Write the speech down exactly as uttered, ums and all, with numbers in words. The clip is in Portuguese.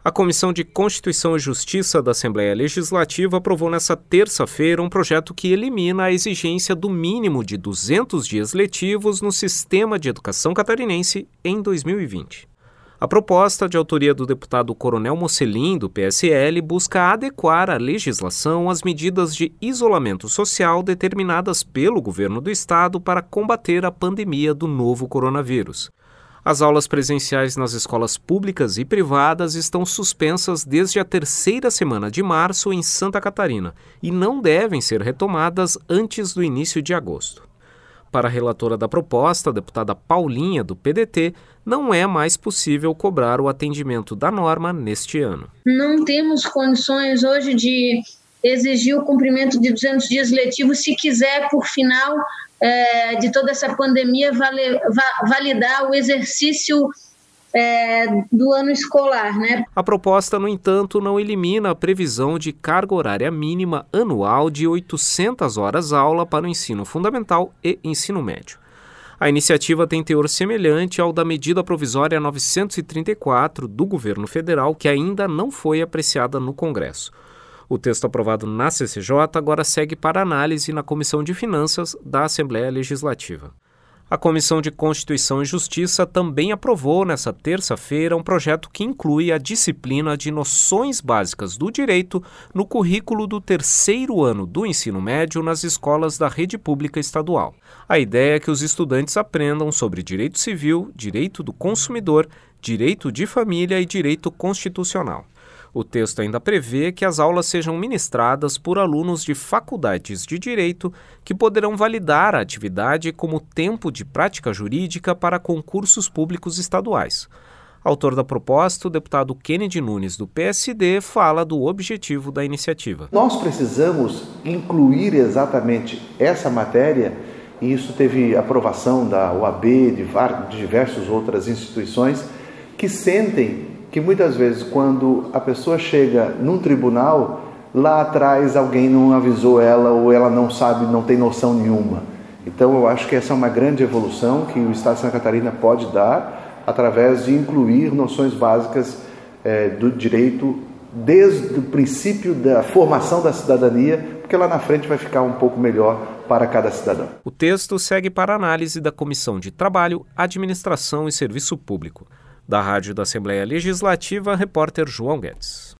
A Comissão de Constituição e Justiça da Assembleia Legislativa aprovou nesta terça-feira um projeto que elimina a exigência do mínimo de duzentos dias letivos no sistema de educação catarinense em dois mil e vinte. A proposta, de autoria do deputado Coronel Mocelin, do P S L, busca adequar a legislação às medidas de isolamento social determinadas pelo governo do estado para combater a pandemia do novo coronavírus. As aulas presenciais nas escolas públicas e privadas estão suspensas desde a terceira semana de março em Santa Catarina e não devem ser retomadas antes do início de agosto. Para a relatora da proposta, a deputada Paulinha, do P D T, não é mais possível cobrar o atendimento da norma neste ano. Não temos condições hoje de exigir o cumprimento de duzentos dias letivos se quiser, por final é, de toda essa pandemia, vale, va, validar o exercício é, do ano escolar, né? A proposta, no entanto, não elimina a previsão de carga horária mínima anual de oitocentas horas-aula para o ensino fundamental e ensino médio. A iniciativa tem teor semelhante ao da medida provisória novecentos e trinta e quatro do governo federal, que ainda não foi apreciada no Congresso. O texto aprovado na C C J agora segue para análise na Comissão de Finanças da Assembleia Legislativa. A Comissão de Constituição e Justiça também aprovou nesta terça-feira um projeto que inclui a disciplina de noções básicas do direito no currículo do terceiro ano do ensino médio nas escolas da rede pública estadual. A ideia é que os estudantes aprendam sobre direito civil, direito do consumidor, direito de família e direito constitucional. O texto ainda prevê que as aulas sejam ministradas por alunos de faculdades de direito que poderão validar a atividade como tempo de prática jurídica para concursos públicos estaduais. Autor da proposta, o deputado Kennedy Nunes, do P S D, fala do objetivo da iniciativa. Nós precisamos incluir exatamente essa matéria, e isso teve aprovação da O A B, de, de diversas outras instituições, que sentem que muitas vezes, quando a pessoa chega num tribunal, lá atrás alguém não avisou ela ou ela não sabe, não tem noção nenhuma. Então eu acho que essa é uma grande evolução que o Estado de Santa Catarina pode dar através de incluir noções básicas é, do direito desde o princípio da formação da cidadania, porque lá na frente vai ficar um pouco melhor para cada cidadão. O texto segue para análise da Comissão de Trabalho, Administração e Serviço Público. Da Rádio da Assembleia Legislativa, repórter João Guedes.